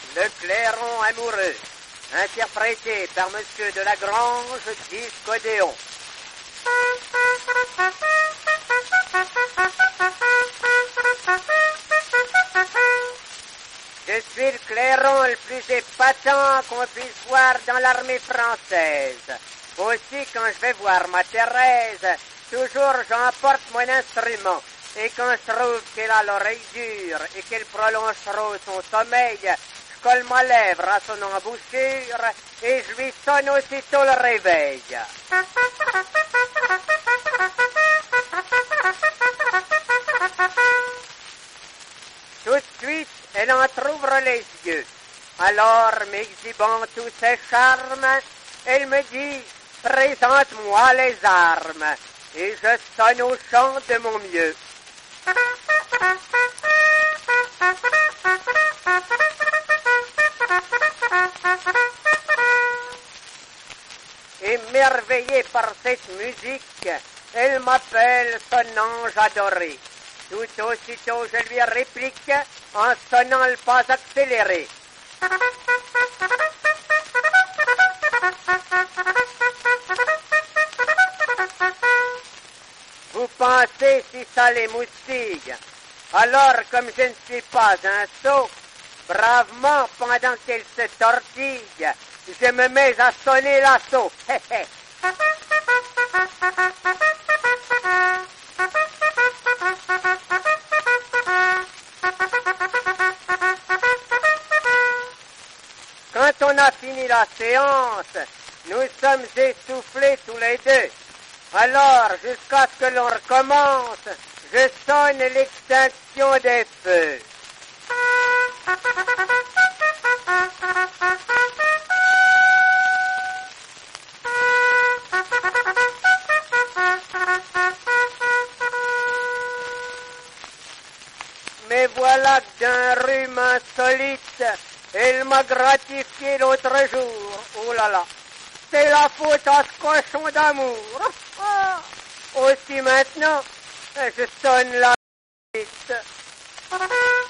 Le clairon amoureux, interprété par Monsieur de Lagrange, disque-odéon. Je suis le clairon le plus épatant qu'on puisse voir dans l'armée française. Aussi, quand je vais voir ma Thérèse, toujours j'emporte mon instrument. Et quand je trouve qu'elle a l'oreille dure et qu'elle prolonge trop son sommeil, je colle ma lèvre à son embouchure et je lui sonne aussitôt le réveil. Tout de suite, elle entr'ouvre les yeux. Alors, m'exhibant tous ses charmes, elle me dit « Présente-moi les armes » et je sonne au chant de mon mieux. Émerveillée par cette musique, elle m'appelle son ange adoré. Tout aussitôt je lui réplique en sonnant le pas accéléré. Vous pensez si ça les moustille? Alors, comme je ne suis pas un sot, bravement, pendant qu'elle se tortille, je me mets à sonner l'assaut. Quand on a fini la séance, nous sommes essoufflés tous les deux. Alors, jusqu'à ce que l'on recommence, je sonne l'extinction des feux. Mais voilà que d'un rhume insolite, elle m'a gratifié l'autre jour. Oh là là, c'est la faute à ce cochon d'amour. Aussi maintenant, je sonne la suite.